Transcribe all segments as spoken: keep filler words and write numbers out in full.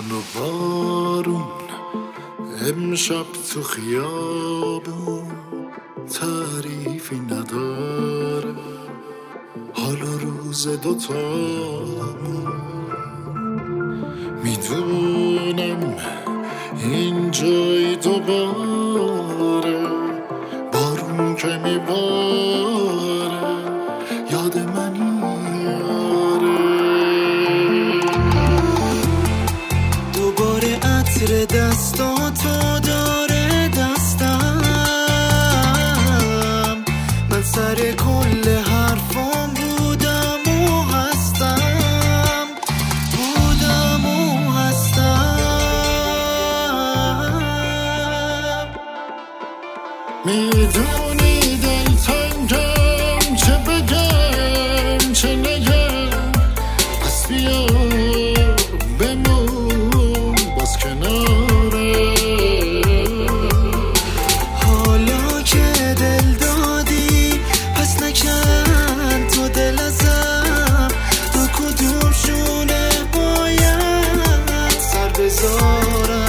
من و بارون امشب تو خیابون تعریفی نداره، حال و روز دوتامون. میدونم این جای دوباره بارون که میباره یاد منی دوباره عطر دستاتو داره دستم، من سر کل حرفام بودم و هستم، بودم و هستم. میدونی دلتنگم، چه بگم چه نگم، پس بیا بمون باز کناره. حالا که دل دادی پس نکن تو دل ازم، تو کدوم شونه باید سر بذارم.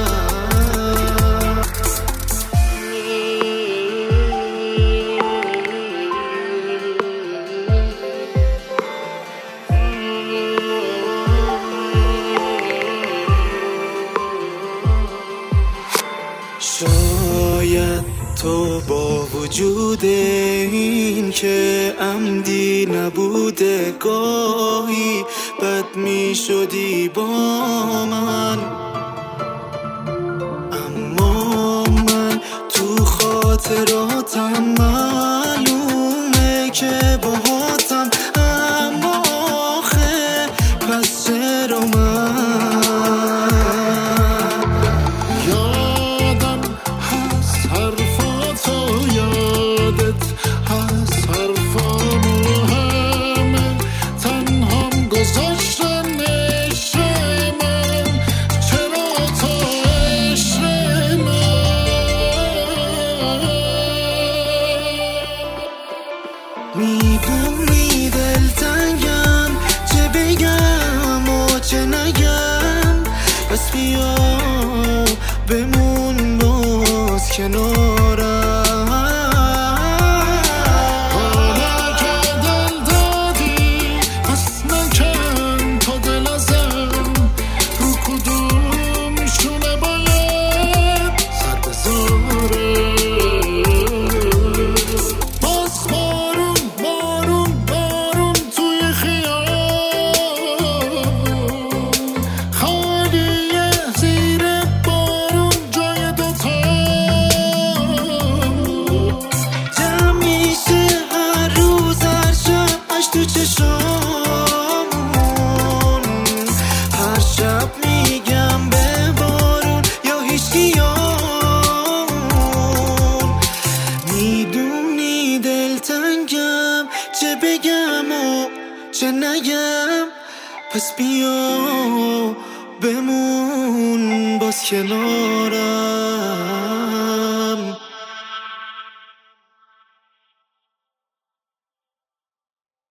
شاید تو با وجود این که عمدی نبوده گاهی بد می شدی با من، اما من تو خاطراتم معلومه که باهاتم، اما آخه پس چرا من میدونی دلتنگم، چه بگم و چه نگم، بس بیا بمون باز کنارم. حالا که دل دادی پس نکن تو دل ازم، رو کدوم شونه باید سر بذاره. تو چشامون هر شب میگم به بارون یا هیچکیامون، میدونی دلتنگم، چه بگم و چه نگم، پس بیا بمون باز کنارم.